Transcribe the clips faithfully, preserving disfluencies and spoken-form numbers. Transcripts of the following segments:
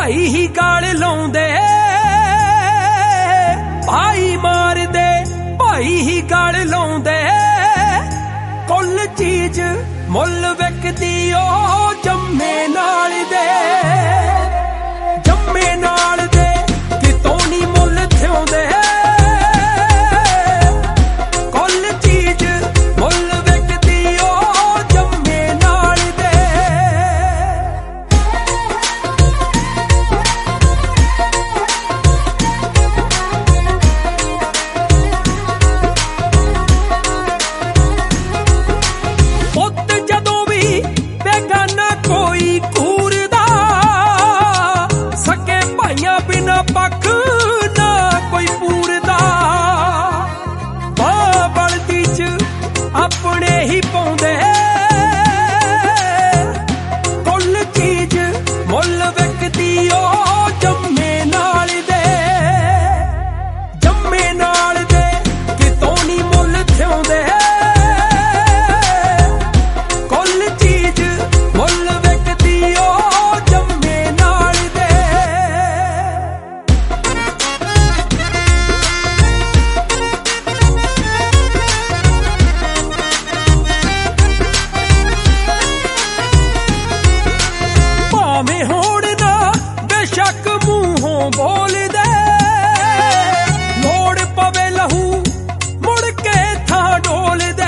भाई ही गाल लाउंदे भाई मार दे भाई ही गाल लाउंदे कुल चीज मुल विकदी ओ जम्मे नाल दे जम्मे नाल दे कितों नी मुल थिउंदे कुल चीज मुल विकदी ओ जम्मे नाल दे पख ना कोई पूरदा बां बलदी च अपने ही पाउंदे कुल चीज मुल विकदी ओ जम्मे नाल दे जम्मे नाल दे कितों नी मुल थिउंदे कुल चीज मुल विकदी ओ जम्मे नाल दे भावें होण ना बेशक मूहों बोल दे लोड़ पवे लहू मुड़ के थां डोल दे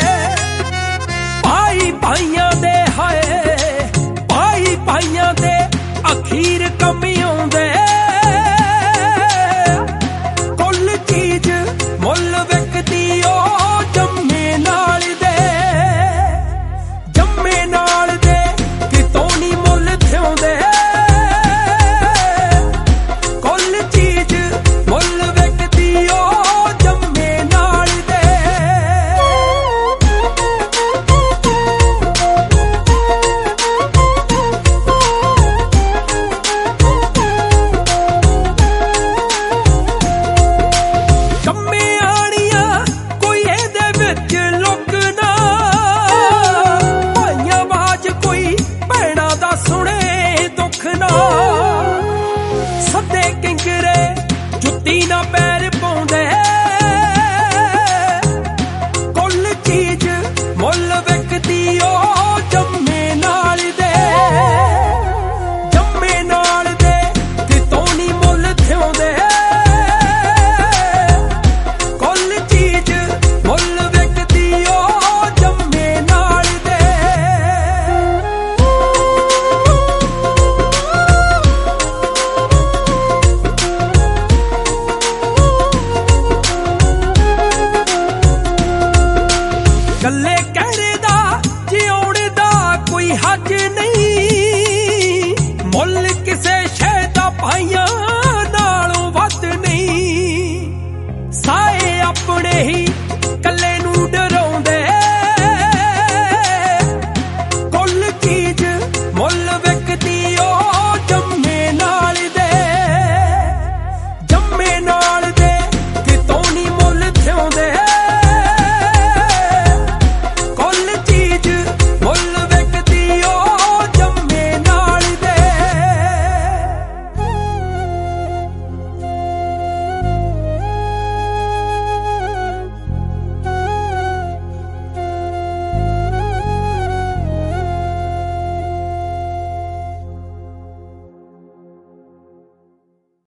भाई भाइयां दे हाय भाई भाइयां दे अखीर कमी आउंदे कुल चीज मुल विकदी ओ जम्मे नाल दे जम्मे नाल दे कितों नी मुल थिउंदे कुल चीज मुल विकदी ओ जम्मे नाल दे जम्मे आणियां कोई एदे विच लुकना भाइयां बाज कोई भैणां दा सुणे दुख ना सदे किंगरे जुत्ती ना पैर पाउंदे कुल चीज मुल विकदी ओ जम्मे नाल दे जम्मे नाल दे कितों नी मुल थिउंदे कुल चीज मुल विकदी ओ जम्मे नाल दे गल्ले कहरे दा जिउण दा कोई हज नहीं मुल किसे शै दा भाइयां